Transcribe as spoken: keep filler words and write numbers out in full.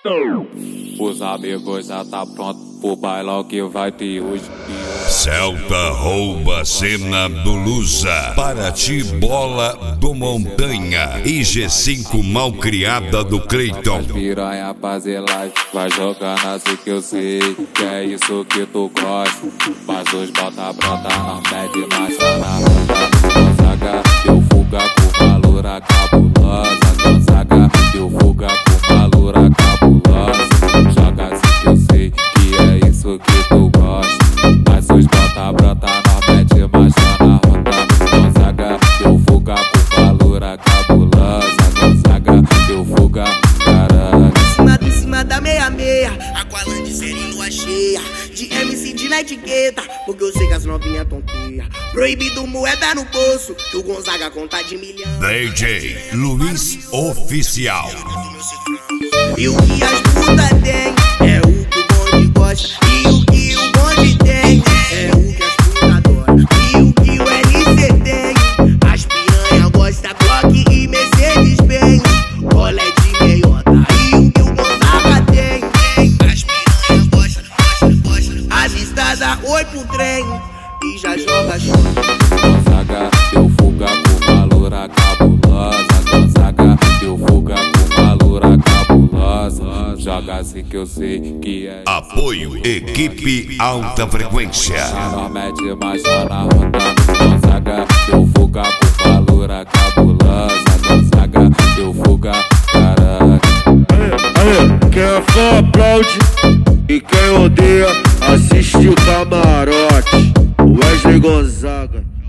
Os amigos já tá pronto pro bailão que vai ter hoje. Celta rouba cena do Lusa, Paraty bola do Montanha e G cinco malcriada do Cleiton. Piranha fazer live, vai jogando assim que eu sei que é isso que tu gosta. Mas os bota brota não mede marcha na rota. Gonzaga, eu fuga com valor a cabulosa. Gonzaga, eu fuga com valor a cabulosa. Joga assim que eu sei que é isso que tu gosta. Mas os bota brota não mede marcha na rota. Gonzaga, eu fuga com valor a cabulosa. Gonzaga, eu fuga, caralho. Em cima, em cima da meia-meia, Aqualand serem lua cheia, de M C de na etiqueta, porque eu sei que as novinhas tonteia. Proibido moeda no bolso, que o Gonzaga conta de milhão. D J Luiz Oficial. E o que as putas têm é o que o bonde gosta. E o que o bonde tem é o que as putas adoram. E o que o L C tem, as piranha gosta Glock e Mercedes-Benz, rolé de meiota. E o que o Gonzaga tem, as piranha gosta, gosta, gosta. Avistada, oi pro trem e já joga chão. Gonzaga, eu fuga com valor a cabulosa. Gonzaga, eu fuga com valor a cabulosa. Joga assim que eu sei que é. Apoio Equipe Alta Frequência. Não mete marcha na rota. Gonzaga, eu fuga com valor a cabulosa. Gonzaga, eu fuga, caralho. Aê, aê, quem é fã aplaude e quem odeia assiste o camarote. Wesley Gonzaga.